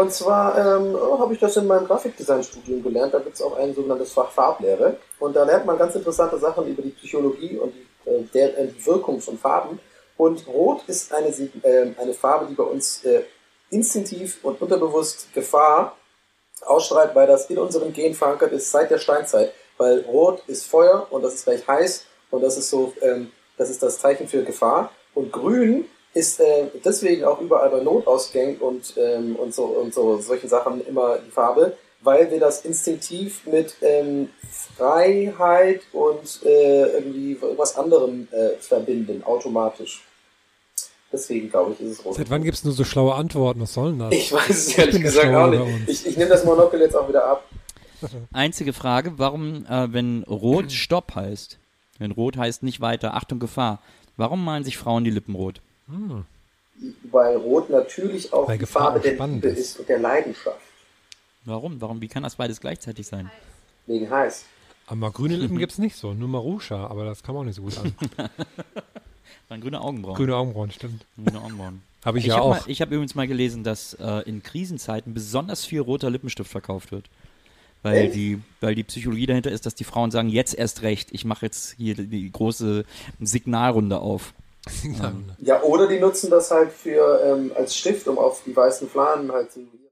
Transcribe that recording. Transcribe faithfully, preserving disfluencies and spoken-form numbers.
Und zwar ähm, oh, habe ich das in meinem Grafikdesign-Studium gelernt. Da gibt es auch ein sogenanntes Fach Farblehre. Und da lernt man ganz interessante Sachen über die Psychologie und die, äh, der äh, die Wirkung von Farben. Und Rot ist eine, äh, eine Farbe, die bei uns äh, instinktiv und unterbewusst Gefahr ausstrahlt, weil das in unserem Gen verankert ist seit der Steinzeit. Weil Rot ist Feuer und das ist gleich heiß und das ist so, ähm, das ist das Zeichen für Gefahr. Und Grün ist äh, deswegen auch überall bei Notausgängen und, ähm, und, so, und so solchen Sachen immer die Farbe, weil wir das instinktiv mit ähm, Freiheit und äh, irgendwie was anderem äh, verbinden, automatisch. Deswegen glaube ich, ist es rot. Seit wann gibt es nur so schlaue Antworten? Was soll denn das? Ich weiß es ehrlich gesagt auch nicht. Ich, ich nehme das Monokel jetzt auch wieder ab. Einzige Frage, warum, äh, wenn Rot Stopp heißt, wenn Rot heißt nicht weiter, Achtung, Gefahr, warum malen sich Frauen die Lippen rot? Hm. Weil Rot natürlich auch Weil die Gefahr Farbe auch der spannend Liebe ist. ist und der Leidenschaft. Warum? Warum? Wie kann das beides gleichzeitig sein? Wegen heiß. Aber grüne Lippen gibt es nicht so, nur Marusha, aber das kam auch nicht so gut an. Dann grüne Augenbrauen. Grüne Augenbrauen, stimmt. Grüne Augenbrauen. Habe ich, ich ja hab auch. Mal, ich habe übrigens mal gelesen, dass äh, in Krisenzeiten besonders viel roter Lippenstift verkauft wird. Weil die, weil die Psychologie dahinter ist, dass die Frauen sagen, jetzt erst recht, ich mache jetzt hier die, die große Signalrunde auf. Ja, oder die nutzen das halt für ähm, als Stift, um auf die weißen Fahnen halt zu